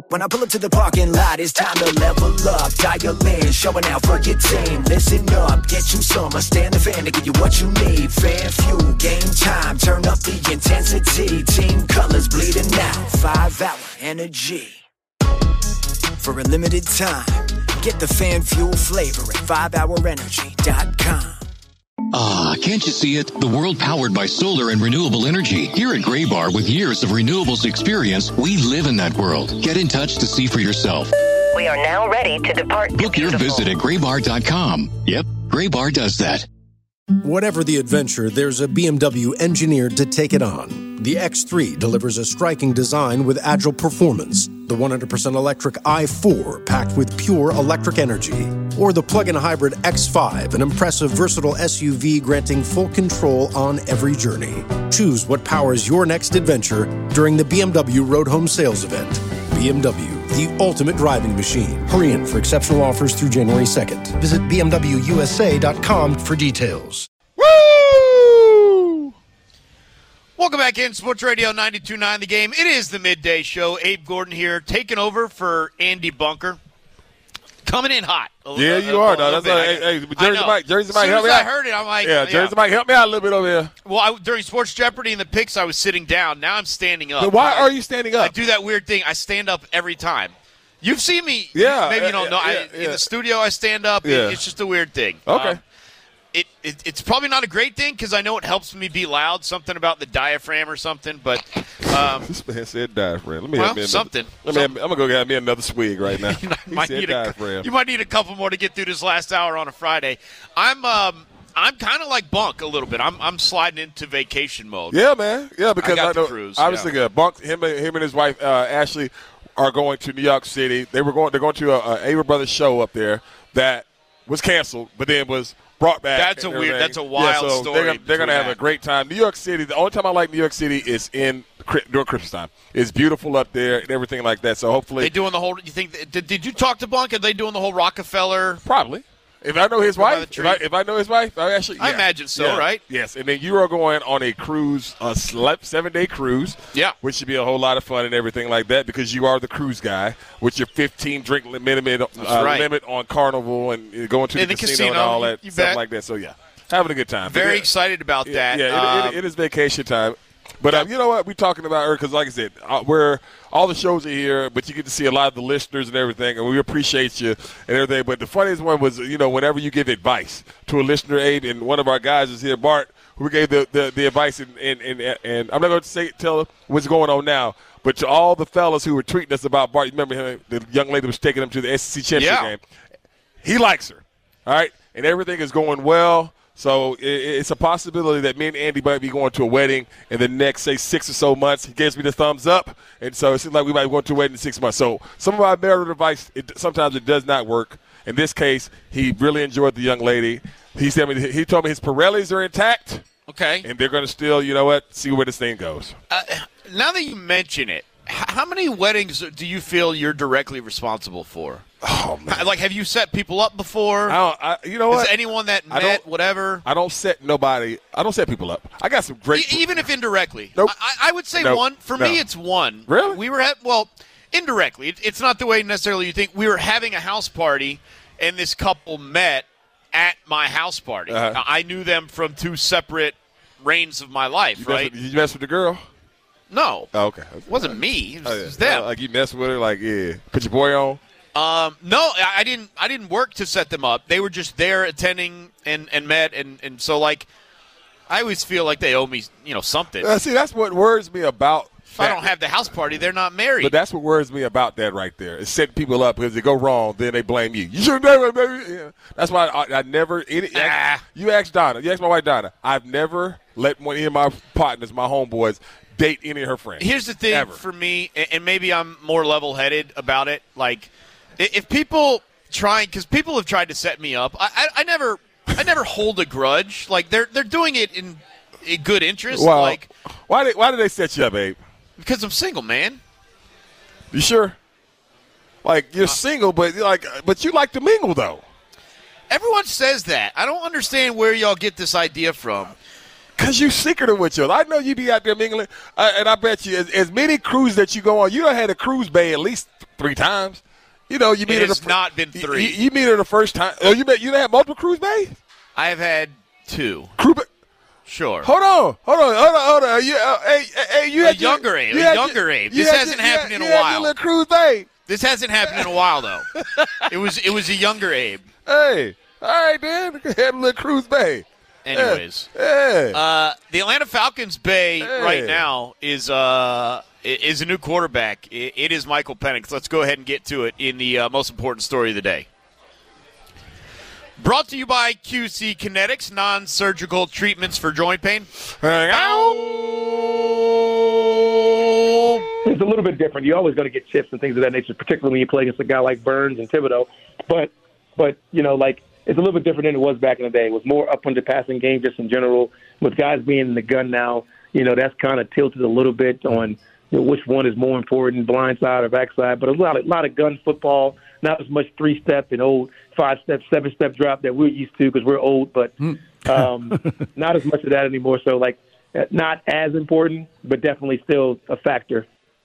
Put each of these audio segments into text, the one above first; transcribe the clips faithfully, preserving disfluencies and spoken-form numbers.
When I pull up to the parking lot, it's time to level up. Dial in, showing out for your team. Listen up, get you some. I stand the fan to give you what you need. Fan fuel, game time, turn up the intensity. Team colors bleeding out, five hour energy. For a limited time, get the fan fuel flavor at five hour energy dot com. Ah, can't you see it? The world powered by solar and renewable energy. Here at Graybar, with years of renewables experience, we live in that world. Get in touch to see for yourself. We are now ready to depart. Book your visit at graybar dot com. Yep, Graybar does that. Whatever the adventure, there's a B M W engineered to take it on. The X three delivers a striking design with agile performance. The one hundred percent electric i four packed with pure electric energy. Or the plug-in hybrid X five, an impressive, versatile S U V granting full control on every journey. Choose what powers your next adventure during the B M W Road Home Sales Event. B M W, the ultimate driving machine. Hurry in for exceptional offers through January second. Visit b m w u s a dot com for details. Woo! Welcome back in Sports Radio ninety-two point nine The Game. It is the midday show. Abe Gordon here, taking over for Andy Bunker. Coming in hot. Yeah, a, you a, are. a though. That's like, hey, hey, Jersey Mike, Jersey Mike, as soon help as me I out. heard it, I'm like, yeah, Jersey yeah. Mike, help me out a little bit over here. Well, I, during Sports Jeopardy and the picks, I was sitting down. Now I'm standing up. But why are you standing up? I do that weird thing. I stand up every time. You've seen me. Yeah. Maybe you don't yeah, know. Yeah, I, yeah. In the studio, I stand up. Yeah. It, it's just a weird thing. Okay. Um, It, it it's probably not a great thing because I know it helps me be loud. Something about the diaphragm or something, but um, this man said diaphragm. Let me well, have me another, something. Let me something. have, I'm gonna go get me another swig right now. you, he might said need diaphragm. A, you might need a couple more to get through this last hour on a Friday. I'm um I'm kind of like Bunk a little bit. I'm I'm sliding into vacation mode. Yeah, man. Yeah, because I, got I know the cruise, obviously yeah. uh, Bunk, him, him and his wife uh, Ashley are going to New York City. They were going. They're going to a, a Avery Brothers show up there that was canceled, but then was brought back. That's a weird. That's a wild yeah, so story. They're gonna, they're gonna have that. a great time. New York City. The only time I like New York City is in during Christmas time. It's beautiful up there and everything like that. So hopefully they doing the whole. You think? Did, did you talk to Bunk? Are they doing the whole Rockefeller? Probably. If I know his By wife, the if I, tree? if I know his wife, I actually. I yeah. imagine so, Yeah. right? Yes, and then you are going on a cruise, a slept seven-day cruise. Yeah. Which should be a whole lot of fun and everything like that because you are the cruise guy with your fifteen drink limit, uh, right. limit on Carnival and going to the, In the casino, casino, and all that you stuff bet. like that. So yeah, having a good time. Very yeah, excited about yeah, that. Yeah, um, it, it, it is vacation time. But um, you know what? We're talking about her because, like I said, uh, we're all the shows are here, but you get to see a lot of the listeners and everything, and we appreciate you and everything. But the funniest one was, you know, whenever you give advice to a listener, Abe, and one of our guys is here, Bart, who gave the, the, the advice, and, and, and, and I'm not going to say tell what's going on now, but to all the fellas who were tweeting us about Bart, you remember him, the young lady was taking him to the S E C championship Yeah. game. He likes her, all right, and everything is going well. So it's a possibility that me and Andy might be going to a wedding in the next, say, six or so months. He gives me the thumbs up, and so it seems like we might be going to a wedding in six months. So some of our marital advice, it, sometimes it does not work. In this case, he really enjoyed the young lady. He said me, he told me his Pirellis are intact. Okay. And they're going to still, you know what, see where this thing goes. Uh, now that you mention it, how many weddings do you feel you're directly responsible for? Oh, man. Like, have you set people up before? I don't, I, you know what? Is anyone that I met, don't- whatever? I don't set nobody – I don't set people up. I got some great E- even if indirectly. Nope. I, I would say Nope. one. For No. me, it's one. Really? We were at, well, indirectly. It, it's not the way necessarily you think. We were having a house party, and this couple met at my house party. Uh-huh. I knew them from two separate reigns of my life, You mess right? with- Did you mess with the girl? No. Oh, okay. It wasn't me. It was, Oh, it yeah. was them. Uh, like you mess with her, like, yeah. Put your boy on? Um, no, I I didn't. I didn't work to set them up. They were just there attending and, and met, and, and so like, I always feel like they owe me, you know, something. Uh, see, that's what worries me about If I don't have the house party, they're not married. But that's what worries me about that right there. Is setting people up because they go wrong, then they blame you. You should never, baby. Yeah. That's why I, I never. Any, Ah. You ask Donna. You ask my wife Donna. I've never let one of my partners, my homeboys, date any of her friends. Here's the thing Ever. for me, and and maybe I'm more level-headed about it. Like, i- if people try, because people have tried to set me up, I, I, I never, I never hold a grudge. Like they're they're doing it in, in good interest. Well, like, why did why did they set you up, Abe? because I'm single, man. You sure? Like you're single, but you're like, but you like to mingle though. Everyone says that. I don't understand where y'all get this idea from. Because you secretive with yours. I know you be out there mingling, uh, and I bet you as, as many cruises that you go on, you done had a cruise bay at least three times. You know, you meet it her has the, not been three. You, you meet her the first time. Oh, you met you done had multiple cruise bays? I have had two. Cruise bay? Sure. Hold on, hold on, hold on, hold on. You, uh, hey, hey, you a had younger your, Abe, you a had younger your, Abe. This hasn't your, happened you in had, a you had while. your little cruise bay. This hasn't happened in a while, though. It was it was a younger Abe. Hey, all right, man. Had a little cruise bay. Anyways, hey. Uh, the Atlanta Falcons bay Hey. right now is uh is a new quarterback. It, it is Michael Penix. Let's go ahead and get to it in the uh, most important story of the day. Brought to you by Q C Kinetics, non-surgical treatments for joint pain. It's a little bit different. You're always going to get chips and things of that nature, particularly when you play against a guy like Burns and Thibodeau. But, but you know, like, it's a little bit different than it was back in the day. It was more up on the passing game just in general. With guys being in the gun now, you know, that's kind of tilted a little bit on you know, which one is more important, blind side or backside. But a lot of, lot of gun football, not as much three-step and old five-step, seven-step drop that we're used to because we're old, but um, not as much of that anymore. So, like, not as important, but definitely still a factor.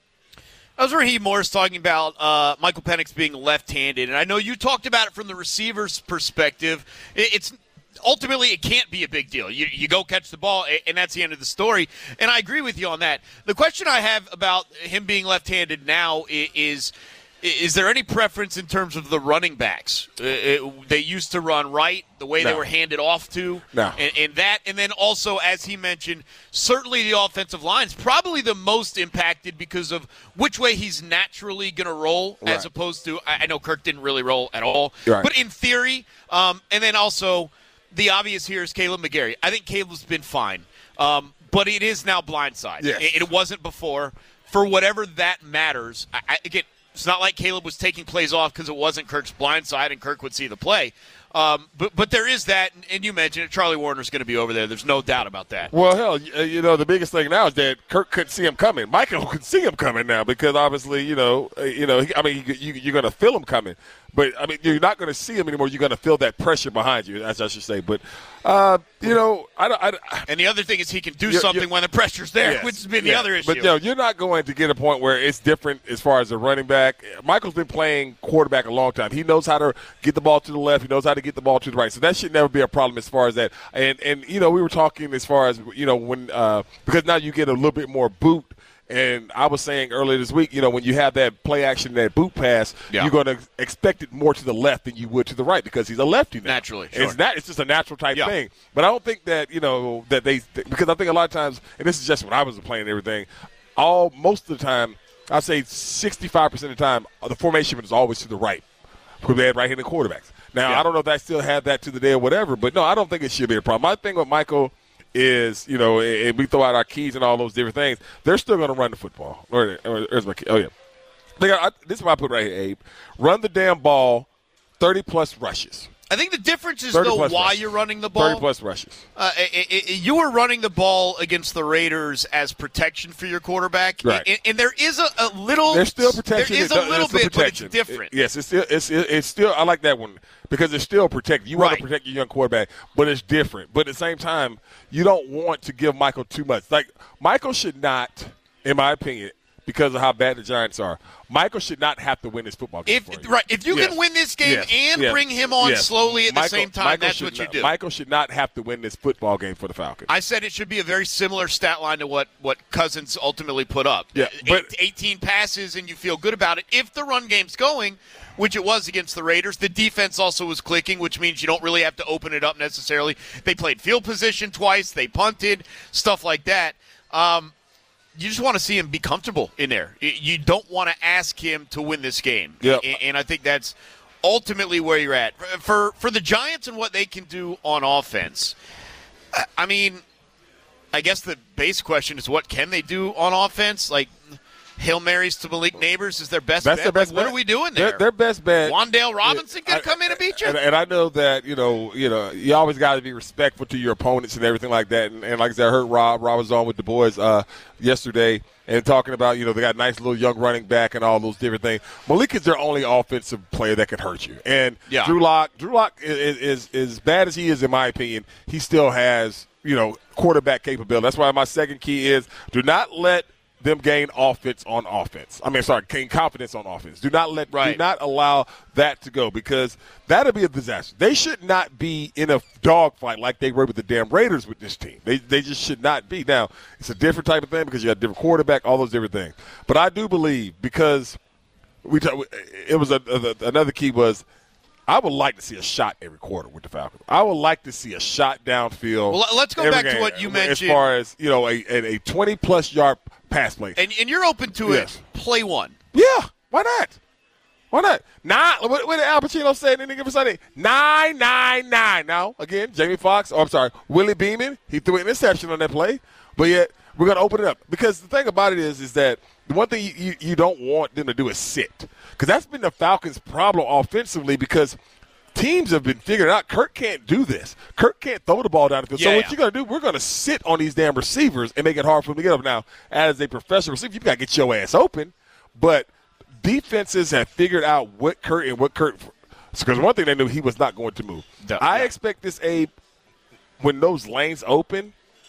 I was Raheem Morris talking about uh, Michael Penix being left-handed, and I know you talked about it from the receiver's perspective. It, it's ultimately it can't be a big deal. You, you go catch the ball, and that's the end of the story. And I agree with you on that. The question I have about him being left-handed now is. Is there any preference in terms of the running backs? Uh, it, they used to run right, the way No. they were handed off to, No. and, and that, and then also, as he mentioned, certainly the offensive line's probably the most impacted because of which way he's naturally going to roll, Right. as opposed to, I I know Kirk didn't really roll at all, Right. but in theory, um, and then also the obvious here is Caleb McGarry. I think Caleb's been fine, um, but it is now blindside. Yes. It, it wasn't before. For whatever that matters, I, I, again, it's not like Caleb was taking plays off because it wasn't Kirk's blind side and Kirk would see the play. Um, but but there is that, and you mentioned it, Charlie Warner's going to be over there. There's no doubt about that. Well, hell, you know, the biggest thing now is that Kirk couldn't see him coming. Michael could see him coming now because obviously, you know, uh, you know, I mean, you, you, you're going to feel him coming. But, I mean, you're not going to see him anymore. You're going to feel that pressure behind you, as I should say. But, uh, you know, I don't – And the other thing is he can do You're- something you're- when the pressure's there, Yes, which has been the yes. other issue. But, you know, you're not going to get a point where it's different as far as the running back. Michael's been playing quarterback a long time. He knows how to get the ball to the left. He knows how to get the ball to the right. So that should never be a problem as far as that. And, and you know, we were talking as far as, you know, when uh, – because now you get a little bit more boot. And I was saying earlier this week, you know, when you have that play action, that boot pass, Yeah. you're going to expect it more to the left than you would to the right because he's a lefty now. Naturally, It's sure. not. It's just a natural type Yeah. thing. But I don't think that, you know, that they – because I think a lot of times – and this is just when I was playing and everything – all most of the time, I'd say sixty-five percent of the time, the formation is always to the right because they had right-handed quarterbacks. Now, Yeah. I don't know if I still have that to the day or whatever, but, no, I don't think it should be a problem. My thing with Michael – is, you know, and we throw out our keys and all those different things, they're still going to run the football. Or, or, there's my key. Oh, yeah. They got, I, this is what I put right here, Abe. Run the damn ball, thirty-plus rushes. I think the difference is, thirty though, plus why rushes. you're running the ball. thirty-plus rushes. Uh, it, it, you were running the ball against the Raiders as protection for your quarterback, Right. and, and there is a, a little. There's still protection. There is a There's little still bit, protection. but it's different. It- yes, it's still it's it's still. I like that one because it's still protected. You want Right. to protect your young quarterback, but it's different. But at the same time, you don't want to give Michael too much. Like Michael should not, in my opinion, because of how bad the Giants are, Michael should not have to win this football game. If for you. right, if you Yes. can win this game Yes. and Yes. bring him on Yes. slowly at Michael- the same time, Michael that's should what you not- do. Michael should not have to win this football game for the Falcons. I said it should be a very similar stat line to what, what Cousins ultimately put up. Yeah, but- Eight, eighteen passes, and you feel good about it. If the run game's going, which it was against the Raiders, the defense also was clicking, which means you don't really have to open it up necessarily. They played field position twice. They punted, stuff like that. Um, you just want to see him be comfortable in there. You- You don't want to ask him to win this game. Yep. And, and I think that's ultimately where you're at. For, for the Giants and what they can do on offense, I- I mean – I guess the base question is what can they do on offense? Like, Hail Marys to Malik Neighbors is their best That's bet. their best like, what bet. are we doing there? Their, their best bet. Wandale Robinson yeah, going to come in and beat you? And, and I know that, you know, you know, you always got to be respectful to your opponents and everything like that. And, and like I said, I heard Rob. Rob was on with the boys uh, yesterday and talking about, you know, they got a nice little young running back and all those different things. Malik is their only offensive player that can hurt you. And yeah. Drew Lock, Drew Lock is, is, is as bad as he is, in my opinion, he still has, you know, quarterback capability. That's why my second key is do not let them gain offense on offense. I mean, sorry, gain confidence on offense. Do not let, right. do not allow that to go because that'll be a disaster. They should not be in a dogfight like they were with the damn Raiders with this team. They they just should not be. Now, it's a different type of thing because you got a different quarterback, all those different things. But I do believe because we talk, it was a, a, another key was I would like to see a shot every quarter with the Falcons. I would like to see a shot downfield. Well, let's go back game. to what you mentioned. As far as, you know, a, a twenty-plus yard pass play. And, and you're open to yes. it. Play one. Yeah. Why not? Why not? Nine. What, what did Al Pacino say in any given Sunday? Nine, nine, nine. Now, again, Jamie Foxx, oh, I'm sorry, Willie Beeman, he threw an interception on that play. But yet, we're going to open it up. Because the thing about it is, is that the one thing you, you, you don't want them to do is sit. Because that's been the Falcons' problem offensively because teams have been figuring out Kirk can't do this. Kirk can't throw the ball down the field. Yeah, so what yeah. you're going to do, we're going to sit on these damn receivers and make it hard for them to get up. Now, as a professional receiver, you've got to get your ass open. But defenses have figured out what Kirk and what Kirk – because one thing they knew, he was not going to move. Yeah. I expect this, Abe, when those lanes open,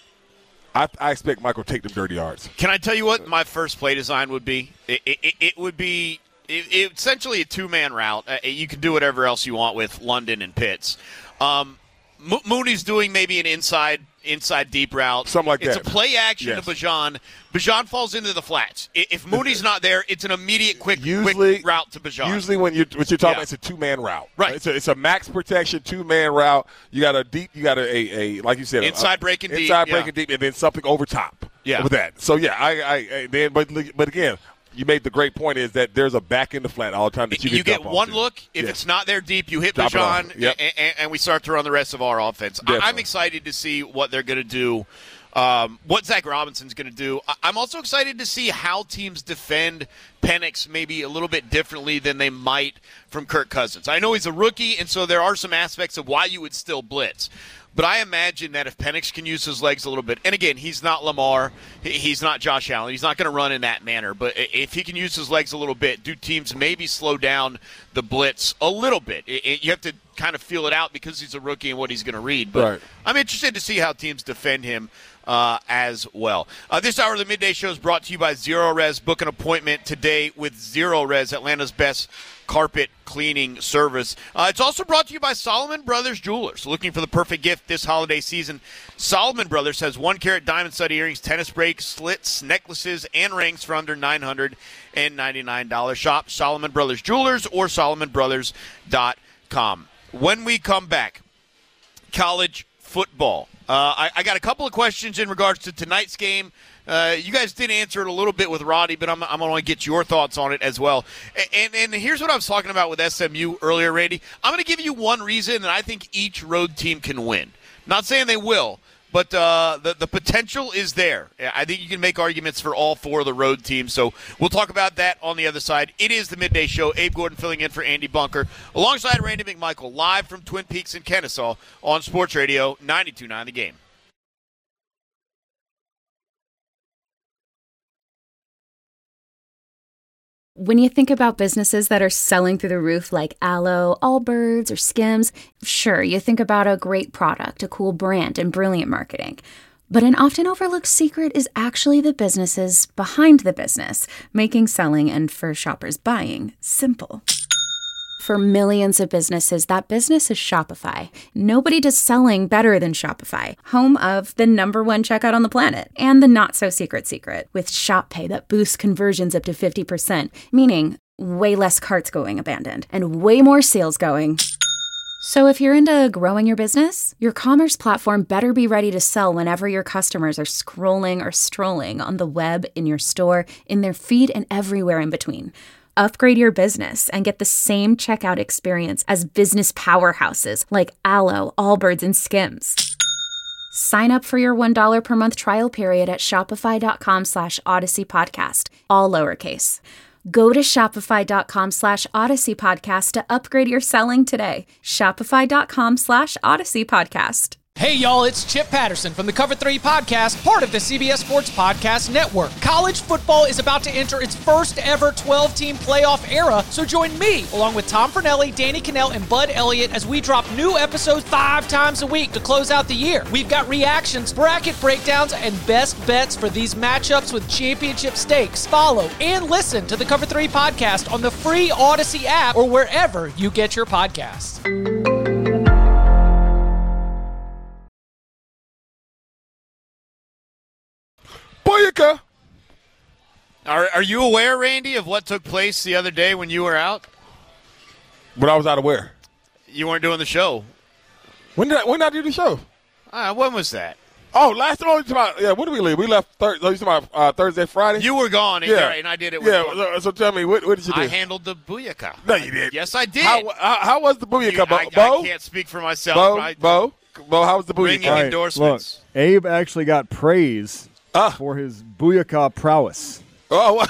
I, I expect Michael to take them dirty yards. Can I tell you what my first play design would be? It, it, it would be – It, it, essentially a two-man route. Uh, you can do whatever else you want with London and Pitts. Um, Mo- Mooney's doing maybe an inside inside deep route. Something like it's that. It's a play action yes. to Bijan. Bijan falls into the flats. If Mooney's not there, it's an immediate quick, usually, quick route to Bijan. Usually when you're, what you're talking yeah. about, it's a two-man route. Right. It's a, it's a max protection two-man route. You got a deep, you got a, a, a like you said. Inside a, breaking inside deep. Inside yeah. breaking deep, and then something over top. Yeah. With that. So, yeah, I, I, I then, but, but again, you made the great point is that there's a back in the flat all the time that you, you can get one to. look. If yes. it's not there deep, you hit Drop Bijan, yep. and, and, and we start to run the rest of our offense. Definitely. I'm excited to see what they're going to do, um, what Zach Robinson's going to do. I'm also excited to see how teams defend Penix maybe a little bit differently than they might from Kirk Cousins. I know he's a rookie, and so there are some aspects of why you would still blitz. But I imagine that if Penix can use his legs a little bit, and again, he's not Lamar, he's not Josh Allen, he's not going to run in that manner, but if he can use his legs a little bit, do teams maybe slow down the blitz a little bit? It, it, you have to kind of feel it out because he's a rookie and what he's going to read. But right. I'm interested to see how teams defend him uh, as well. Uh, this hour of the Midday Show is brought to you by Zero Res. Book an appointment today with Zero Res, Atlanta's best carpet cleaning service. Uh, it's also brought to you by Solomon Brothers Jewelers. Looking for the perfect gift this holiday season, Solomon Brothers has one-carat diamond stud earrings, tennis breaks, slits, necklaces, and rings for under nine hundred ninety-nine dollars. Shop Solomon Brothers Jewelers or solomon brothers dot com. When we come back, college football. Uh, I, I got a couple of questions in regards to tonight's game. Uh, you guys did answer it a little bit with Roddy, but I'm, I'm going to get your thoughts on it as well. And, and, and here's what I was talking about with S M U earlier, Randy. I'm going to give you one reason that I think each road team can win. Not saying they will, but uh, the, the potential is there. I think you can make arguments for all four of the road teams. So we'll talk about that on the other side. It is the Midday Show. Abe Gordon filling in for Andy Bunker, alongside Randy McMichael, live from Twin Peaks in Kennesaw on Sports Radio ninety-two point nine The Game. When you think about businesses that are selling through the roof like Aloe, Allbirds, or Skims, sure, you think about a great product, a cool brand, and brilliant marketing. But an often overlooked secret is actually the businesses behind the business, making selling and, for shoppers, buying simple. For millions of businesses, that business is Shopify. Nobody does selling better than Shopify, home of the number one checkout on the planet, and the not-so-secret secret, with Shop Pay that boosts conversions up to fifty percent, meaning way less carts going abandoned, and way more sales going. So if you're into growing your business, your commerce platform better be ready to sell whenever your customers are scrolling or strolling on the web, in your store, in their feed, and everywhere in between. Upgrade your business and get the same checkout experience as business powerhouses like Aloe, Allbirds, and Skims. Sign up for your one dollar per month trial period at shopify.com slash Odyssey Podcast, all lowercase. Go to shopify.com slash Odyssey Podcast to upgrade your selling today. Shopify.com slash Odyssey Podcast. Hey, y'all, it's Chip Patterson from the Cover three Podcast, part of the C B S Sports Podcast Network. College football is about to enter its first ever twelve-team playoff era, so join me, along with Tom Fornelli, Danny Cannell, and Bud Elliott, as we drop new episodes five times a week to close out the year. We've got reactions, bracket breakdowns, and best bets for these matchups with championship stakes. Follow and listen to the Cover three Podcast on the free Odyssey app or wherever you get your podcasts. Booyaka! Are, are you aware, Randy, of what took place the other day when you were out? But I was out of where? You weren't doing the show. When did I, when did I do the show? Uh, when was that? Oh, last time. About, yeah, when did we leave? We left thir- oh, you talking about, uh, Thursday, Friday? You were gone, and, yeah. and I did it with Yeah, so, so tell me, what, what did you do? I handled the Booyaka. No, you did. Yes, I did. How, how, how was the Booyaka, You, Bo? I, Bo? I can't speak for myself. Bo? I, Bo? Bo, how was the Booyaka? Ringing Right, endorsements. Look, Abe actually got praise Ah. for his Booyaka prowess. Oh,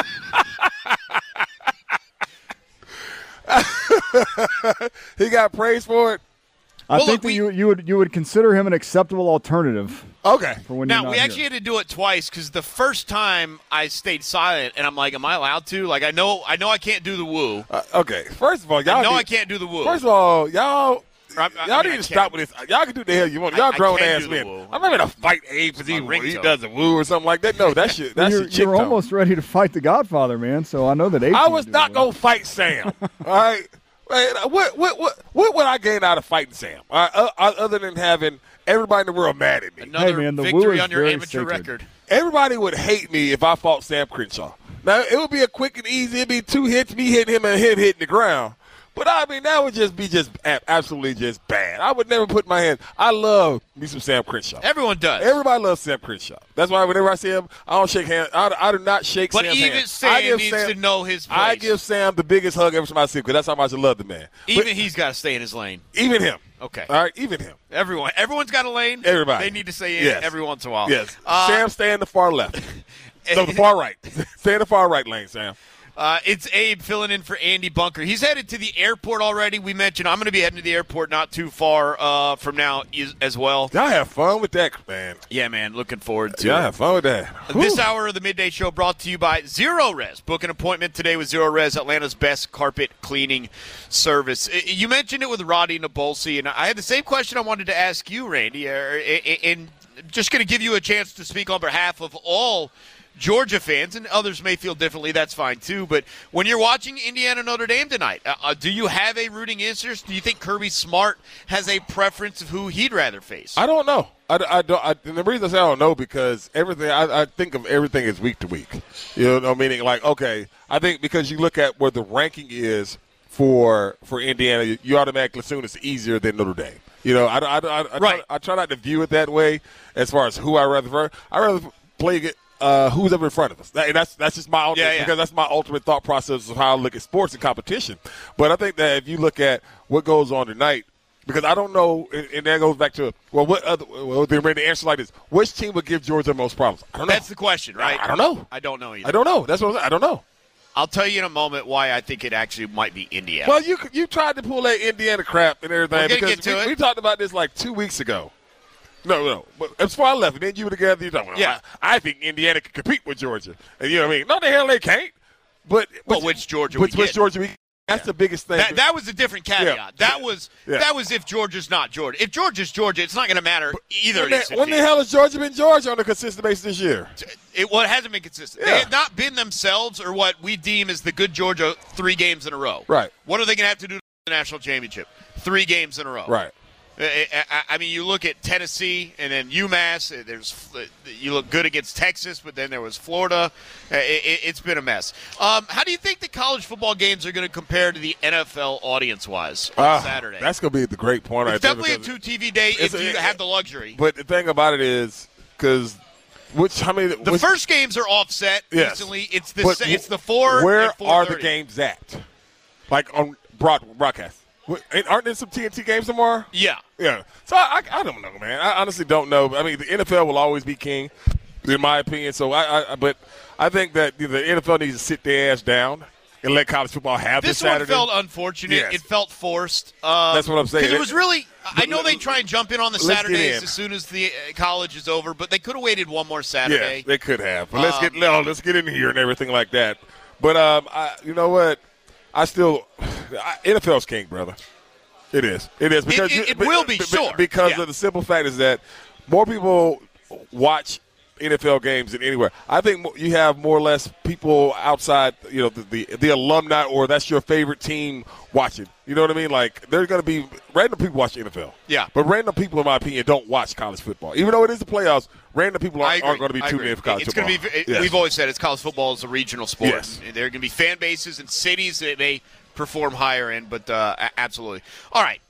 he got praise for it. I Well, think look, that we- you you would you would consider him an acceptable alternative Okay. for when you're Now, not we here. actually had to do it twice because the first time I stayed silent, and I'm like, am I allowed to? Like, I know I know I can't do the woo. Uh, okay. First of all, y'all. I know need- I can't do the woo. First of all, y'all. I- I y'all mean, I need to can. stop with this. Y'all can do the hell you want. I- Y'all I grown can ass do the men. woo. I'm not gonna fight Abe because he, my he ringtone. does a woo or something like that. No, that's your that's you're your chick you're tone. almost ready to fight the Godfather, man. So I know that Abe I can't was do not that well. gonna fight Sam. All right. Man, what what what what would I gain out of fighting Sam? Uh, uh, other than having everybody in the world mad at me. Another Hey, man, the woo victory is on your very amateur sacred. record. Everybody would hate me if I fought Sam Crenshaw. Now it would be a quick and easy. It'd be two hits, me hitting him and him hitting the ground. But I mean, that would just be just a- absolutely just bad. I would never put my hand. I love me some Sam Crenshaw. Everyone does. Everybody loves Sam Crenshaw. That's why whenever I see him, I don't shake hands. I, I do not shake But Sam's even hand. Sam I give needs Sam, to know his place. I give Sam the biggest hug every time I see him because that's how much I love the man. Even But he's got to stay in his lane. even him. Okay. All right, even him. Everyone, everyone's got a lane. Everybody. They need to stay in Yes. every once in a while. Yes. Uh, Sam, stay in the far left. no, the far right. Stay in the far right lane, Sam. Uh, it's Abe filling in for Andy Bunker. He's headed to the airport already. We mentioned I'm going to be heading to the airport not too far uh, from now is, as well. Y'all have fun with that, man. Yeah, man. Looking forward to Y'all it. have fun with that. This Whew. hour of the Midday Show brought to you by Zero Res. Book an appointment today with Zero Res, Atlanta's best carpet cleaning service. I- You mentioned it with Roddy Nabolsi, and I had the same question I wanted to ask you, Randy, uh, and just going to give you a chance to speak on behalf of all Georgia fans, and others may feel differently. That's fine, too. But when you're watching Indiana Notre Dame tonight, uh, uh, do you have a rooting interest? Do you think Kirby Smart has a preference of who he'd rather face? I don't know. I, I don't. I, and the reason I say I don't know because everything I, I think of everything is week to week. You know, meaning like okay, I think because you look at where the ranking is for for Indiana, you, you automatically assume it's easier than Notre Dame. You know, I, I, I, I, Right. try, I try not to view it that way as far as who I rather. I rather play it. Uh, who's ever in front of us? That, that's that's just my ultimate, Yeah, yeah. because that's my ultimate thought process of how I look at sports and competition. But I think that if you look at what goes on tonight, because I don't know, and, and that goes back to well, what other? Well, the the answer like this: which team would give Georgia the most problems? I don't know. That's the question, right? I, I don't know. I don't know either. I don't know. That's what I'm saying. I don't know. I'll tell you in a moment why I think it actually might be Indiana. Well, you you tried to pull that Indiana crap and everything We're gonna because get to we, it. we talked about this like two weeks ago. No, no. But as far as I left, and then you were together. You talking? Yeah. I, I think Indiana can compete with Georgia, and you know what I mean? No, the hell they can't. But Well, but- which Georgia Which, we which get. Georgia we? That's the biggest thing. That, that was a different caveat. Yeah. That was Yeah. that was if Georgia's not Georgia. If Georgia's Georgia, it's not going to matter either. when of these the, when the teams. hell has Georgia been Georgia on a consistent basis this year? It, well, it hasn't been consistent. Yeah. They have not been themselves or what we deem as the good Georgia three games in a row. Right. What are they going to have to do to the national championship? Three games in a row. Right. I, I, I mean, you look at Tennessee and then UMass. There's you look good against Texas, but then there was Florida. It, it, it's been a mess. Um, how do you think the college football games are going to compare to the N F L audience-wise on Ah, Saturday? That's going to be the great point. It's right there definitely a because- two T V day if It's a- you have the luxury. But the thing about it is, because which how many The which, first games are offset Yes. recently. It's the but se- it's the four. Where and four are the thirty. games at? Like on broad, broadcast. What, aren't there some T N T games tomorrow? Yeah. Yeah. So I, I, I don't know, man. I honestly don't know. I mean, the N F L will always be king, in my opinion. So I, I but I think that the N F L needs to sit their ass down and let college football have this, this Saturday. This one felt unfortunate. Yes. It felt forced. Um, That's what I'm saying. Because it was really – I know they try and jump in on the Saturdays as soon as the college is over, but they could have waited one more Saturday. Yeah, they could have. But let's um, get no, let's get in here and everything like that. But um, I, you know what? I still I, N F L's king, brother. It is. It is because it, it, it you, will be b- sure because yeah. of the simple fact is that more people watch N F L games than anywhere. I think you have more or less people outside, you know, the, the the alumni or that's your favorite team watching. You know what I mean? Like, there's going to be random people watch N F L. Yeah. But random people, in my opinion, don't watch college football. Even though it is the playoffs, random people aren't, aren't going to be tuning in for college it's football. It's going to be. Yes. We've always said it's college football is a regional sport. Yes. There are going to be fan bases and cities that may perform higher in, but uh, absolutely. All right.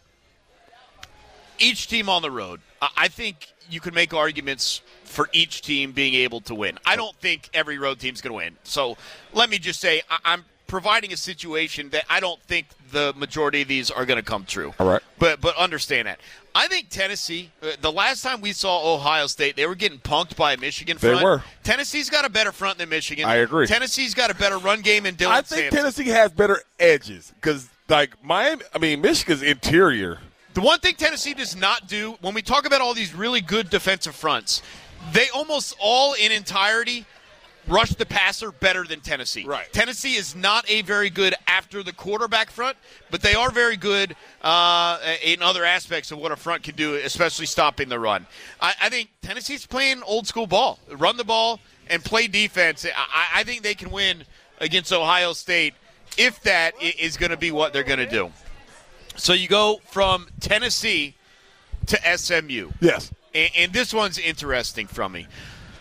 Each team on the road, I think you can make arguments for each team being able to win. I don't think every road team's going to win. So let me just say I'm providing a situation that I don't think the majority of these are going to come true. All right. But but understand that. I think Tennessee, the last time we saw Ohio State, they were getting punked by a Michigan front. They were. Tennessee's got a better front than Michigan. I agree. Tennessee's got a better run game in Dylan I think Sampson. Tennessee has better edges because, like, Miami, I mean, Michigan's interior. The one thing Tennessee does not do, when we talk about all these really good defensive fronts, they almost all in entirety rush the passer better than Tennessee. Right. Tennessee is not a very good after the quarterback front, but they are very good uh, in other aspects of what a front can do, especially stopping the run. I, I think Tennessee's playing old school ball. Run the ball and play defense. I, I think they can win against Ohio State if that is going to be what they're going to do. So you go from Tennessee to S M U. Yes. And, and this one's interesting from me.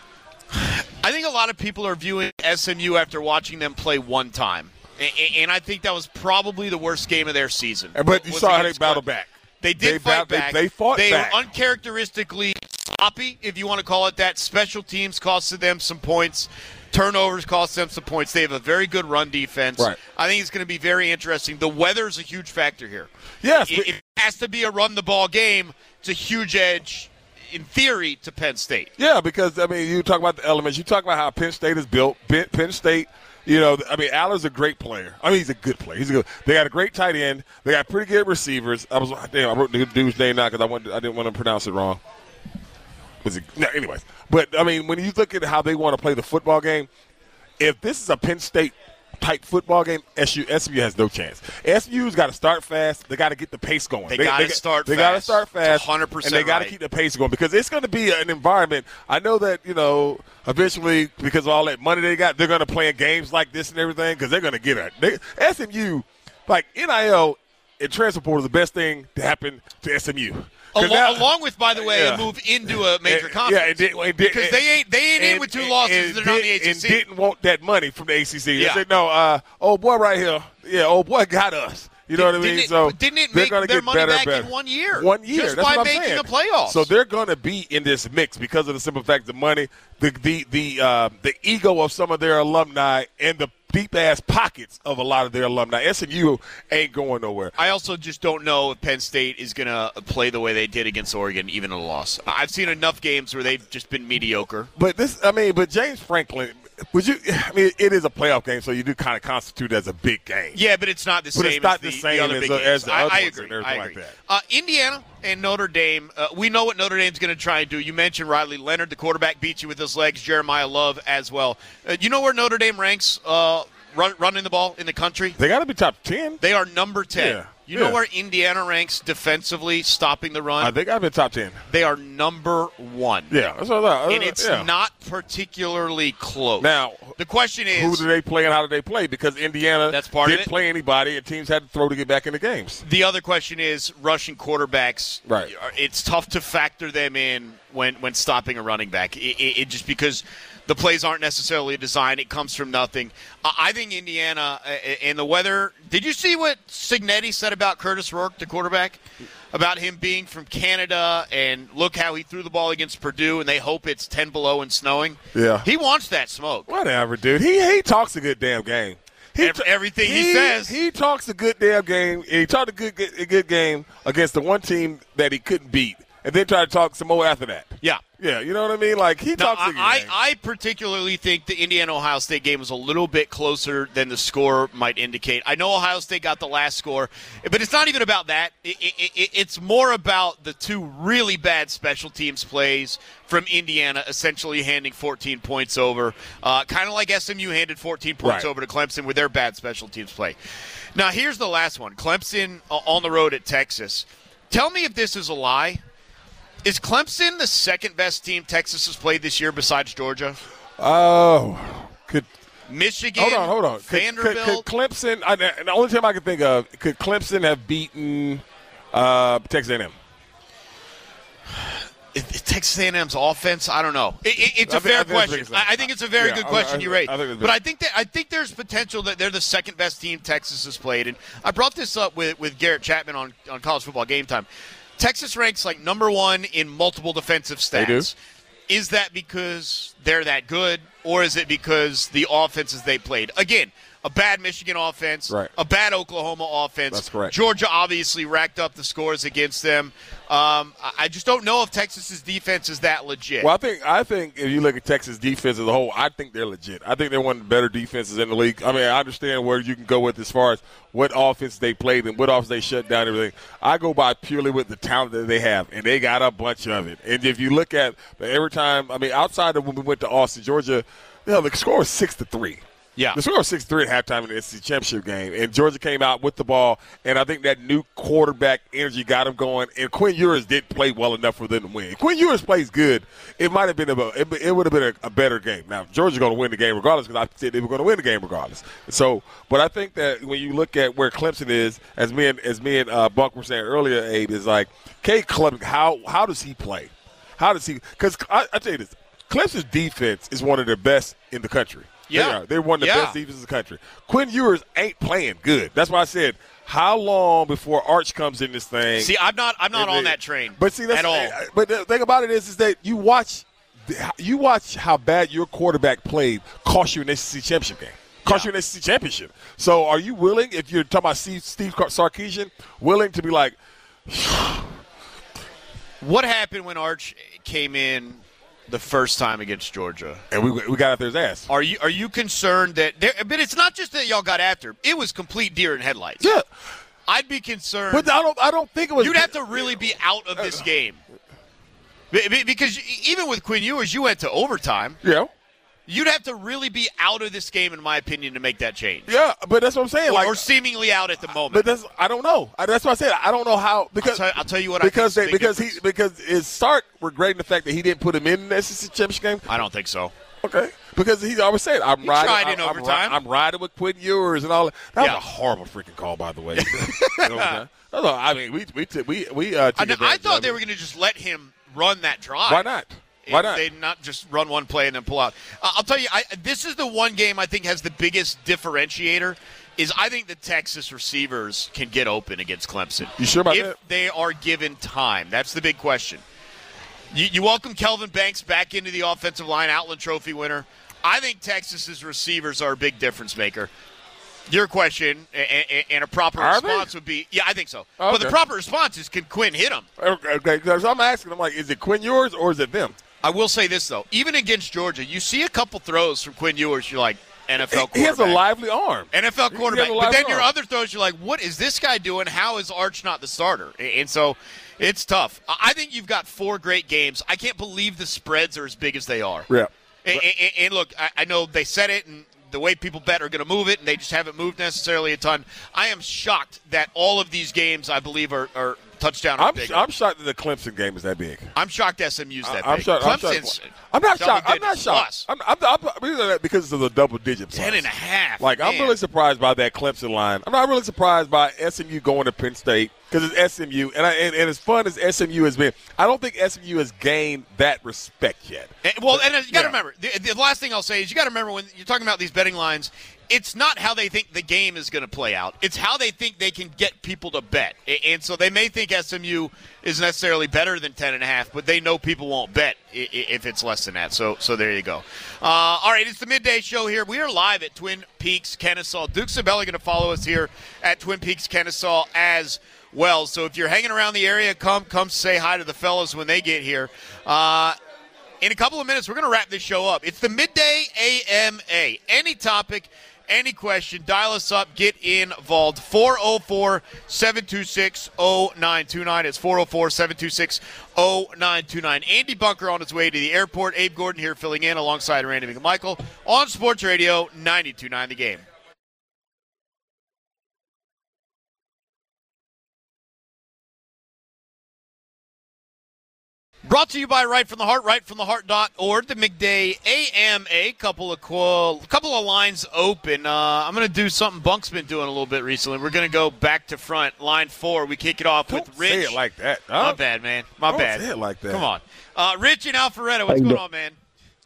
I think a lot of people are viewing S M U after watching them play one time. And, and I think that was probably the worst game of their season. But you was saw how they against battled Clemson. back. They did they fight ba- back. They, they fought they back. were uncharacteristically sloppy, if you want to call it that. Special teams costed them some points. Turnovers cost them some points. They have a very good run defense. Right. I think it's going to be very interesting. The weather is a huge factor here. Yes. If it has to be a run-the-ball game, it's a huge edge, in theory, to Penn State. Yeah, because, I mean, you talk about the elements. You talk about how Penn State is built. Penn State, you know, I mean, Aller's a great player. I mean, he's a good player. He's a good. They got a great tight end. They got pretty good receivers. I was, damn, I wrote the dude's name now because I wanted, I didn't want to pronounce it wrong. Was it? No, anyways. But, I mean, when you look at how they want to play the football game, if this is a Penn State type football game, S U, S M U has no chance. S M U's got to start fast. They got to get the pace going. They, they got to start they fast. They got to start fast. one hundred percent And they got to right. keep the pace going because it's going to be an environment. I know that, you know, eventually because of all that money they got, they're going to play in games like this and everything because they're going to get it. They, S M U, like N I L and transfer portal is the best thing to happen to S M U. Along, now, along with, by the way, yeah. a move into a major and, conference. Yeah, and did, and did, because and, they ain't they ain't and, in with two and, losses. And, they're not in the did, A C C. And didn't want that money from the A C C. Yeah. They said, no, uh, old boy right here, yeah, old boy got us. You know Did, what I mean? Didn't it, so didn't it they're make gonna their get money better back better. in one year? One year, just that's by what I'm making saying. the playoffs. So they're going to be in this mix because of the simple fact the money, the the the uh, the ego of some of their alumni, and the deep ass pockets of a lot of their alumni. S M U ain't going nowhere. I also just don't know if Penn State is going to play the way they did against Oregon, even in a loss. I've seen enough games where they've just been mediocre. But this, I mean, but James Franklin, would you? I mean, it is a playoff game, so you do kind of constitute it as a big game. Yeah, but it's not the But same. it's not as the, the same the other as big the- games. as the I, other I ones agree. and everything I like agree. that. Uh, Indiana and Notre Dame. Uh, we know what Notre Dame's going to try and do. You mentioned Riley Leonard, the quarterback, beat you with his legs. Jeremiah Love as well. Uh, you know where Notre Dame ranks uh, run, running the ball in the country? They got to be top ten. They are number ten. Yeah. You Yeah. know where Indiana ranks defensively, stopping the run? I think I've been top ten. They are number one. Yeah, that's what I thought. And it's yeah. not particularly close. Now, the question is, who do they play and how do they play? Because Indiana That's part of didn't it. play anybody, and teams had to throw to get back in the games. the other question is rushing quarterbacks. Right. It's tough to factor them in when, when stopping a running back. It, it, it just because the plays aren't necessarily designed. It comes from nothing. Uh, I think Indiana uh, and the weather. Did you see what Cignetti said about Curtis Rourke, the quarterback? About him being from Canada, and look how he threw the ball against Purdue, and they hope it's ten below and snowing. Yeah. He wants that smoke. Whatever, dude. He he talks a good damn game. He he Every, everything he, he says. He talks a good damn game, and he talked a good, good a good game against the one team that he couldn't beat, and then try to talk some more after that. Yeah. Yeah, you know what I mean? Like, he now, talks a good I, game. I particularly think the Indiana-Ohio State game was a little bit closer than the score might indicate. I know Ohio State got the last score, but it's not even about that. It, it, it, it's more about the two really bad special teams plays from Indiana essentially handing fourteen points over, uh, kind of like S M U handed fourteen points Right. over to Clemson with their bad special teams play. Now, here's the last one. Clemson uh, on the road at Texas. Tell me if this is a lie. Is Clemson the second-best team Texas has played this year besides Georgia? Oh, could Michigan, hold on, hold on. Could, Vanderbilt. could, could Clemson? I, the only time I can think of, could Clemson have beaten uh, Texas A and M? It, it, Texas A and M's offense, I don't know. It, it, it's a I think- fair I think it's question. big. I, I think it's a very Yeah, good I- question I- you raised. I think it's but big. I think that I think there's potential that they're the second best team Texas has played. And I brought this up with, with Garrett Chapman on, on College Football Game Time. Texas ranks like number one in multiple defensive stats. They do. Is that because they're that good, or is it because the offenses they played? Again, a bad Michigan offense, Right. a bad Oklahoma offense. That's correct. Georgia obviously racked up the scores against them. Um, I I just don't know if Texas's defense is that legit. Well, I think I think if you look at Texas defense as a whole, I think they're legit. I think they're one of the better defenses in the league. I mean, I understand where you can go with as far as what offense they played and what offense they shut down and everything. I go by purely with the talent that they have, and they got a bunch of it. And if you look at every time, I mean, outside of when we went to Austin, Georgia, you know, the score was six to three. Yeah. The score was six to three at halftime in the S E C championship game, and Georgia came out with the ball, and I think that new quarterback energy got him going, and Quinn Ewers didn't play well enough for them to win. If Quinn Ewers plays good, it might have been a, it, it would have been a, a better game. Now, Georgia's going to win the game regardless because I said they were going to win the game regardless. So, but I think that when you look at where Clemson is, as me and, as me and uh, Buck were saying earlier, Abe, is like, Cade Klubnik, how, how does he play? How does he – because I, I tell you this, Clemson's defense is one of the best in the country. Yeah. They are. They're one of the Yeah. best defenses in the country. Quinn Ewers ain't playing good. That's why I said, how long before Arch comes in this thing? See, I'm not I'm not And on they- that train But see, that's, at all. But the thing about it is, is that you watch, you watch how bad your quarterback played cost you an S E C championship game. Cost Yeah. you an S E C championship. So are you willing, if you're talking about Steve, Steve Sarkisian, willing to be like, What happened when Arch came in the first time against Georgia? and we we got after his ass. Are you are you concerned that there, but it's not just that y'all got after him. It was complete deer in headlights. Yeah. I'd be concerned. But I don't, I don't think it was. You'd have to really be out of this game. Be- be- Because even with Quinn Ewers, you went to overtime. Yeah. You'd have to really be out of this game, in my opinion, to make that change. Yeah, but that's what I'm saying. Or, Like, or seemingly out at the moment. But that's I don't know. I, that's why I said I don't know how because I'll tell, I'll tell you what. because I they, think because he because is Sark regretting the fact that he didn't put him in the S E C championship game. I don't think so. Okay, because he's always said I'm He riding. tried in I'm, overtime. I'm, I'm riding with Quinn Ewers and all that. That Yeah. was a horrible freaking call, by the way. You know what I'm saying? That's all- I mean, we we t- we we. Uh, I, took I advantage thought of they it. were going to just let him run that drive. Why not? Why If not? They not just run one play and then pull out. Uh, I'll tell you, I, this is the one game I think has the biggest differentiator. Is I think the Texas receivers can get open against Clemson. You sure about if that? they are given time? That's the big question. You, you welcome Kelvin Banks back into the offensive line, Outland Trophy winner. I think Texas's receivers are a big difference maker. Your question and, and a proper Are response they? would be, yeah, I think so. Oh, But the okay. proper response is, can Quinn hit him? Okay, because I'm asking. I'm like, is it Quinn Ewers or is it them? I will say this, though. Even against Georgia, you see a couple throws from Quinn Ewers, you're like, N F L quarterback. He has a lively arm. N F L He quarterback. has a But then lively your arm. other throws, you're like, what is this guy doing? How is Arch not the starter? And so it's tough. I think you've got four great games. I can't believe the spreads are as big as they are. Yeah. And, and, and look, I, I know they said it, and the way people bet are going to move it, and they just haven't moved necessarily a ton. I am shocked that all of these games, I believe, are, are touchdown or I'm, bigger. I'm shocked that the Clemson game is that big. I'm shocked S M U's that I'm big. shocked. I'm, Clemson's shocked. I'm not shocked. I'm not double-digits shocked. plus. I'm, I'm, I'm, I'm really not because of the double digit plus. Ten and a half. Like, I'm man. really surprised by that Clemson line. I'm not really surprised by S M U going to Penn State. because it's S M U, and, I, and and as fun as S M U has been, I don't think S M U has gained that respect yet. And, well, and you got to yeah. remember, the, the last thing I'll say is you got to remember when you're talking about these betting lines, it's not how they think the game is going to play out. It's how they think they can get people to bet. And so they may think S M U is necessarily better than ten and a half, but they know people won't bet if it's less than that. So so there you go. Uh, all right, it's the midday show here. We are live at Twin Peaks, Kennesaw. Duke Sabella going to follow us here at Twin Peaks, Kennesaw as well. So if you're hanging around the area, come come say hi to the fellas when they get here. Uh, in a couple of minutes, we're going to wrap this show up. It's the Midday A M A. Any topic, any question, dial us up, get involved. four oh four, seven two six, oh nine two nine. It's four oh four, seven two six, oh nine two nine. Andy Bunker on his way to the airport. Abe Gordon here filling in alongside Randy McMichael on Sports Radio ninety-two point nine The Game. Brought to you by Right from the Heart, right from the heart dot org, the Midday A M A. Couple of cool, couple of lines open. Uh, I'm going to do something Bunk's been doing a little bit recently. We're going to go back to front, line four. We kick it off Don't with Rich. say it like that. Huh? My bad, man. My Don't bad. say it like that. Come on. Uh, Rich in Alpharetta, what's going on, man?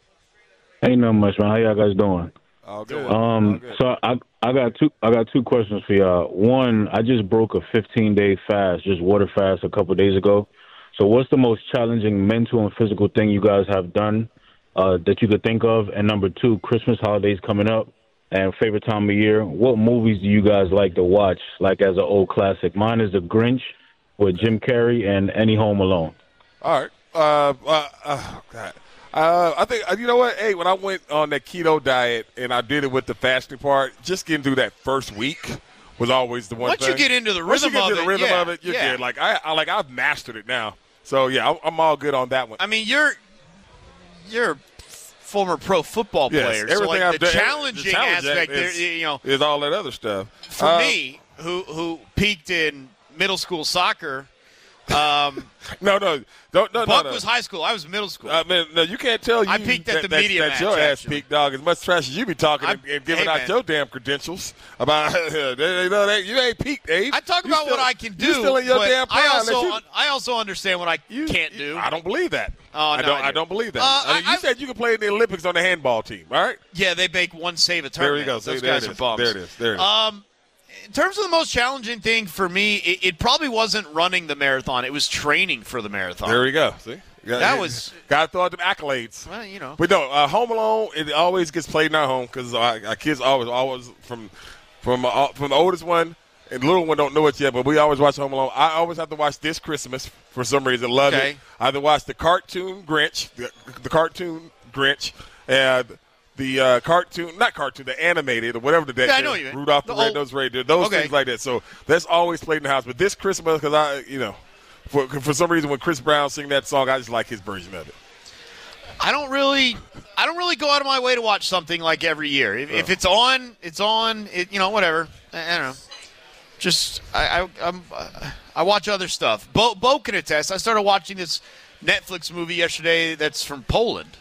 Ain't nothing much, man. How y'all guys doing? All good. Um, All good. so I I got two I got two questions for y'all. One, I just broke a fifteen day fast, just water fast, a couple of days ago. So what's the most challenging mental and physical thing you guys have done uh, that you could think of? And number two, Christmas holidays coming up and favorite time of year. What movies do you guys like to watch, like as an old classic? Mine is The Grinch with Jim Carrey and Any Home Alone. All right. Uh, uh, uh, God. Uh, I think, you know what? Hey, when I went on that keto diet and I did it with the fasting part, just getting through that first week was always the one Once thing. you get into the Once you rhythm get of into it, the rhythm yeah, of it, you're yeah. good. Like, I, I, like, I've mastered it now. So, yeah, I'm, I'm all good on that one. I mean, you're you're a former pro football Yes, player, so everything like I've the done- challenging the challenge aspect, is, there, you know, is all that other stuff. for Uh, me, who who peaked in middle school soccer. Um, no, no, don't, no, Buck no, no. was high school. I was middle school. I mean, no, you can't tell you I peaked at that, the that, media that match, your ass actually. peaked, dog. As much trash as you be talking I'm- and, and giving hey, out man. your damn credentials about, you know, that you ain't peaked, Abe. I talk You about still- what I can do. You still in your but damn prime. I also that you, I also understand what I you- can't do. I don't believe that. Oh, I no, don't. I I, do. don't believe that. Uh, I mean, I- you I- said you could play in the Olympics on the handball team, all right? Yeah, they make one save a There tournament. you go. See, Those there guys it are is. bums. There it is. There it is. Um, in terms of the most challenging thing for me, it, it probably wasn't running the marathon. It was training for the marathon. There we go. See, got, That was- got to throw out them accolades. Well, you know. But no, uh, Home Alone, it always gets played in our home because our, our kids always, always from from uh, from the oldest one and the little one don't know it yet, but we always watch Home Alone. I always have to watch This Christmas for some reason. Love Okay. it. I either watch the cartoon Grinch, the, the cartoon Grinch, and the uh, cartoon, not cartoon, the animated or whatever the deck Yeah, I is, know what you mean. Rudolph the, The Red-Nosed Reindeer, those Okay. things like that. So that's always played in the house. But this Christmas, because I, you know, for for some reason when Chris Brown sing that song, I just like his version of it. I don't really, I don't really go out of my way to watch something like every year. If, if it's on, it's on. It, you know, whatever. I, I don't know. Just I, I, I'm, uh, I watch other stuff. Bo, Bo can attest. I started watching this Netflix movie yesterday that's from Poland.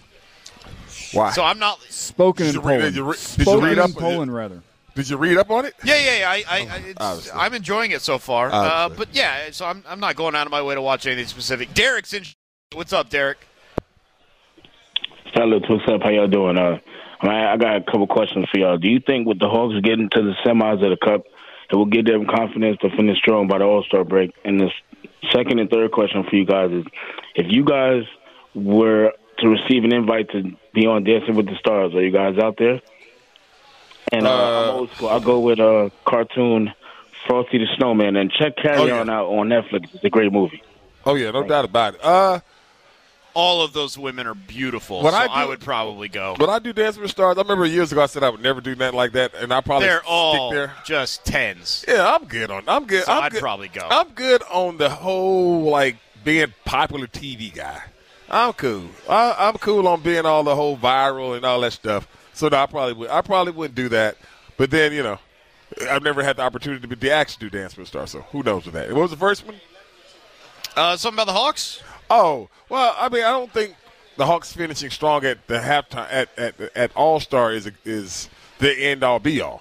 Why? So I'm not. Spoken Did in you read- Poland. did you re- did you Spoken read up- in Poland, rather. Did you read up on it? Yeah, yeah, yeah. I, I, I it's, Obviously. I'm enjoying it so far. Uh, Obviously. but yeah, so I'm, I'm not going out of my way to watch anything specific. Derek's in. What's up, Derek? Fellas, what's up? How y'all doing? Uh, I I got a couple questions for y'all. Do you think with the Hawks getting to the semis of the Cup, it will give them confidence to finish strong by the All-Star break? And the second and third question for you guys is, if you guys were to receive an invite to be on Dancing with the Stars, are you guys out there? And uh, Uh, I'm old school. I'll go with a uh, cartoon Frosty the Snowman, and check Carry Oh, yeah. On out on Netflix. It's a great movie. Oh yeah, no doubt about it. Uh, All of those women are beautiful. When so I I, do- would probably go. when I do Dancing with the Stars, I remember years ago I said I would never do nothing like that, and I probably They're stick all there. just tens. Yeah, I'm good on. I'm good. So I'm I'd good. probably go. I'm good on the whole like being popular T V guy. I'm cool. I, I'm cool on being all the whole viral and all that stuff. So no, I probably would. I probably wouldn't do that. But then you know, I've never had the opportunity to be the actually do Dance with the Stars. So who knows with that? What was the first one? Uh, something about the Hawks? Oh well, I mean, I don't think the Hawks finishing strong at the halftime at at, at All Star is is the end all be all.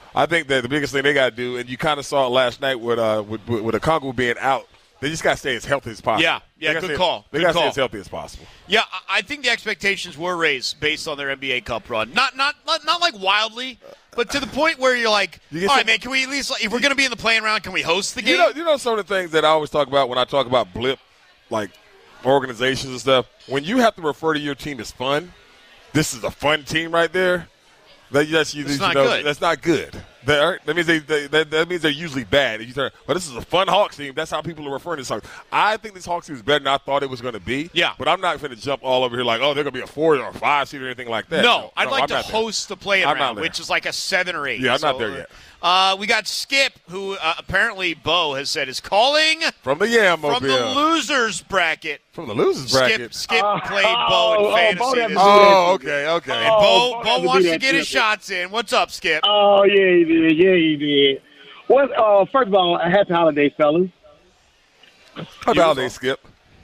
I think that the biggest thing they got to do, and you kind of saw it last night with uh with with, with Okongwu being out. They just got to stay as healthy as possible. Yeah, yeah, good stay, call. They got to stay as healthy as possible. Yeah, I think the expectations were raised based on their N B A Cup run. Not not not, not like wildly, but to the point where you're like, you all right, some, man, can we at least, if we're going to be in the playing round, can we host the game? You know, you know some of the things that I always talk about when I talk about blip, like organizations and stuff. When you have to refer to your team as fun, this is a fun team right there. That, that's, you, that's you not know, good. That's not good. That, that means they, they that, that means they're usually bad. You turn, well, this is a fun Hawks team. That's how people are referring to this Hawks. I think this Hawks team is better than I thought it was going to be. Yeah. But I'm not going to jump all over here like, oh, they're going to be a four or a five seed or anything like that. No, no I'd no, like I'm to host the play round, which is like a seven or eight. Yeah, I'm so, not there yet. Uh, we got Skip, who uh, apparently Bo has said is calling from the Yam from the losers bracket. From the losers bracket. Skip, Skip uh, played Bo in oh, fantasy. Oh, this oh okay, okay. And oh, Bo, Bo, Bo wants to get his shots in. What's up, Skip? Oh yeah, he did. Yeah, he did. Well, uh, first of all, happy holiday, fellas. Happy holiday, Skip.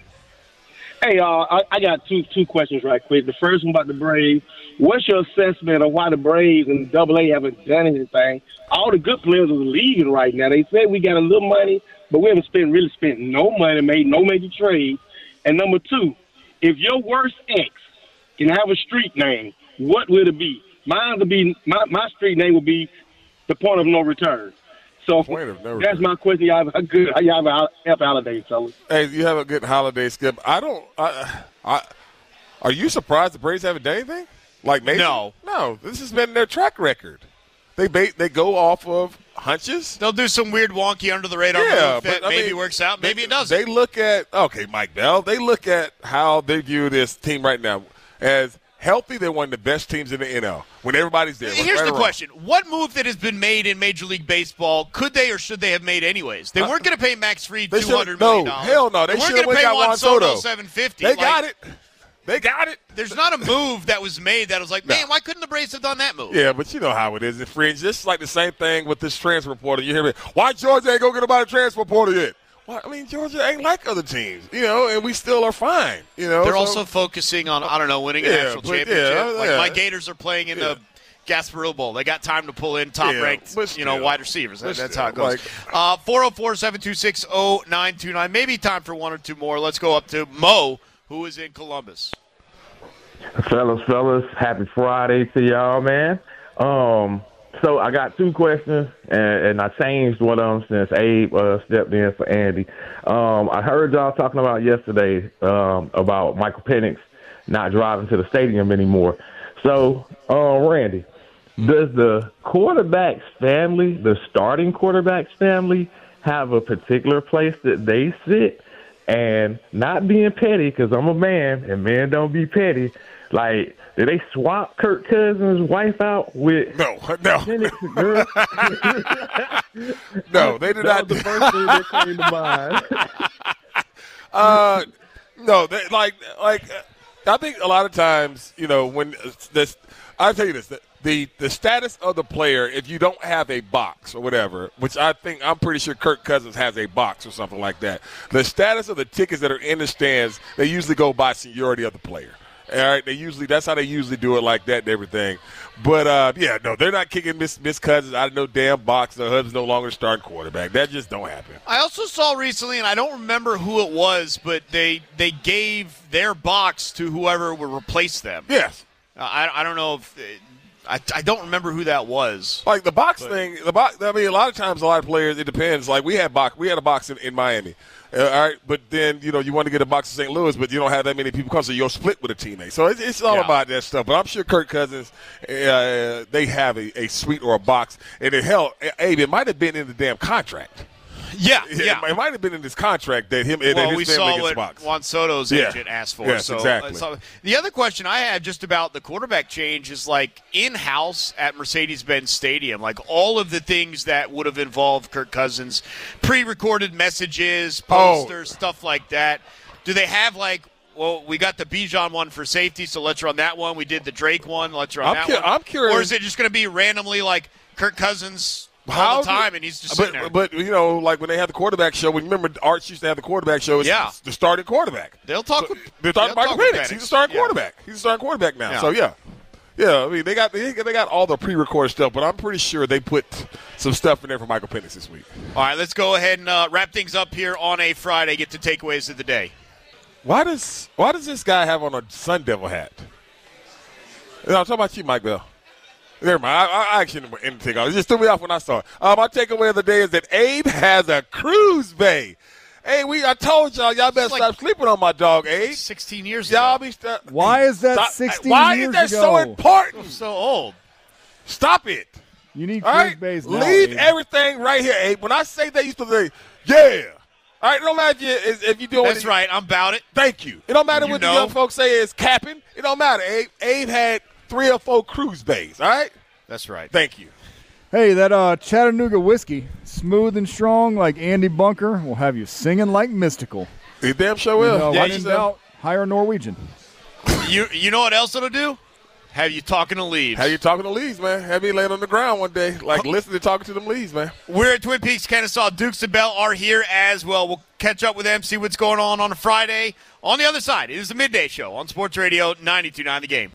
Hey, uh, I, I got two two questions right quick. The first one about the Braves. What's your assessment of why the Braves and Double A haven't done anything? All the good players are leaving right now. They say we got a little money, but we haven't spent really spent no money, made no major trades. And number two, if your worst ex can have a street name, what would it be? Mine would be my, my street name would be the point of no return. So no that's my question. Y'all have a good, y'all have a happy holiday, fellas. Hey, you have a good holiday, Skip. I don't. I, I, are you surprised the Braves haven't done anything? Like maybe no, no. This has been their track record. They ba- they go off of hunches. They'll do some weird wonky under the radar yeah, move that but, maybe mean, works out, maybe they, it doesn't. They look at okay, Mike Bell. They look at how they view this team right now as healthy. They're one of the best teams in the N L when everybody's there. Here's right the question: what move that has been made in Major League Baseball could they or should they have made anyways? They weren't going to pay Max Fried two hundred million dollars. No, hell no. They, they weren't going to pay Juan, Juan Soto, Soto seven fifty. They like, got it. They got it. There's not a move that was made that was like, man, no. why couldn't the Braves have done that move? Yeah, but you know how it is in fringe. This is like the same thing with this transfer portal. You hear me? Why Georgia ain't going to get about a transfer portal yet? Well, I mean, Georgia ain't like other teams, you know, and we still are fine, you know. They're so, also focusing on, I don't know, winning a yeah, national but, championship. Yeah, like yeah. my Gators are playing in yeah. the Gasparilla Bowl. They got time to pull in top-ranked, yeah, you know, wide receivers. That, that's how it goes. Like, uh, four oh four, seven two six, oh nine two nine. Maybe time for one or two more. Let's go up to Mo, who is in Columbus. Fellas, fellas, happy Friday to y'all, man. Um, so I got two questions, and, and I changed one of them since Abe uh, stepped in for Andy. Um, I heard y'all talking about yesterday um, about Michael Penix not driving to the stadium anymore. So, uh, Randy, does the quarterback's family, the starting quarterback's family, have a particular place that they sit? And not being petty, because I'm a man, and men don't be petty. Like, did they swap Kirk Cousins' wife out with no, no, girl? no, they did not. That was the first thing that came to mind. uh, no, they, like, like I think a lot of times, you know, when this, I'll tell you this. The, The the status of the player, if you don't have a box or whatever, which I think I'm pretty sure Kirk Cousins has a box or something like that. The status of the tickets that are in the stands, they usually go by seniority of the player. All right, they usually that's how they usually do it like that and everything. But uh, yeah, no, they're not kicking Miss Miss Cousins out of no damn box. Her husband's no longer starting quarterback. That just don't happen. I also saw recently, and I don't remember who it was, but they they gave their box to whoever would replace them. Yes, uh, I I don't know if. It, I, I don't remember who that was. Like the box but. thing, the box. I mean, a lot of times, a lot of players. It depends. Like we had box, we had a box in, in Miami. Uh, all right, but then you know you want to get a box in Saint Louis, but you don't have that many people come, so you'll split with a teammate. So it's, it's all yeah. about that stuff. But I'm sure Kirk Cousins, uh, they have a, a suite or a box, and it hell, Abe, it might have been in the damn contract. Yeah, yeah. It, it might have been in his contract that him and well, his we family saw gets what a box. Juan Soto's yeah. agent asked for. Yes, so, exactly. So the other question I had just about the quarterback change is like in-house at Mercedes-Benz Stadium, like all of the things that would have involved Kirk Cousins, pre-recorded messages, posters, oh. stuff like that. Do they have like, well, we got the Bijan one for safety, so let's run that one. We did the Drake one, let's run I'm that cu- one. I'm curious. Or is it just going to be randomly like Kirk Cousins – all How the time, do, and he's just but, sitting there. But, you know, like when they had the quarterback show, when remember Arch used to have the quarterback show, it's yeah. the starting quarterback. They'll talk so, with They're talking they'll about talk Penix. He's the starting yeah. quarterback. He's the starting quarterback now. Yeah. So, yeah. Yeah, I mean they got they got all the pre-recorded stuff, but I'm pretty sure they put some stuff in there for Michael Penix this week. All right, let's go ahead and uh, wrap things up here on a Friday. Get to takeaways of the day. Why does Why does this guy have on a Sun Devil hat? You know, I'm talking about you, Mike Bell. Never mind. I, I actually didn't end the takeoff. It just threw me off when I saw it. Uh, my takeaway of the day is that Abe has a cruise bay. Hey, we I told y'all, y'all better like stop sleeping on my dog, Abe. sixteen years y'all ago. Be st- Why is that stop, sixteen why years ago? Why is that so important? I'm so old. Stop it. You need All cruise right? bays now, Leave Abe. everything right here, Abe. When I say that, you used to say, yeah. All right, it don't matter if, you, if you're doing That's it. right. I'm about it. Thank you. It don't matter you what know. the young folks say is capping. It don't matter, Abe. Abe had three or four cruise bays, all right? That's right. Thank you. Hey, that uh, Chattanooga whiskey, smooth and strong like Andy Bunker, will have you singing like Mystical. You damn sure will. You know, yeah, when in doubt, hire Norwegian. You you know what else it'll do? Have you talking to leaves. Have you talking to leaves, man. Have me laying on the ground one day, like listening to talking to them leaves, man. We're at Twin Peaks, Kennesaw. Dukes and Bell are here as well. We'll catch up with them, see what's going on on a Friday. On the other side, it is the Midday Show on Sports Radio ninety-two point nine The Game.